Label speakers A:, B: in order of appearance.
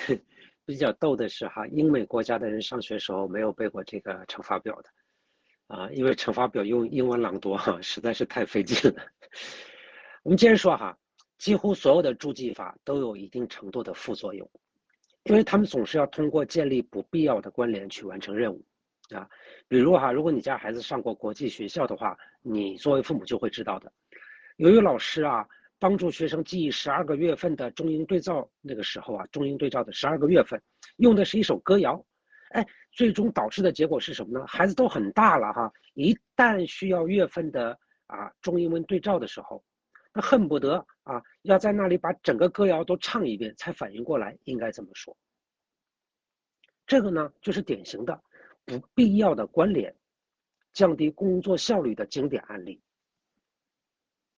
A: 比较逗的是哈，英美国家的人上学时候没有背过这个乘法表的因为乘法表用英文朗读实在是太费劲了。我们接着说哈，几乎所有的助记法都有一定程度的副作用，因为他们总是要通过建立不必要的关联去完成任务啊。比如哈，如果你家孩子上过国际学校的话，你作为父母就会知道的。有一个老师帮助学生记忆12个月份的中英对照，那个时候中英对照的12个月份，用的是一首歌谣。最终导致的结果是什么呢？孩子都很大了一旦需要月份的中英文对照的时候，那恨不得要在那里把整个歌谣都唱一遍才反应过来应该怎么说。这个呢，就是典型的不必要的关联，降低工作效率的经典案例。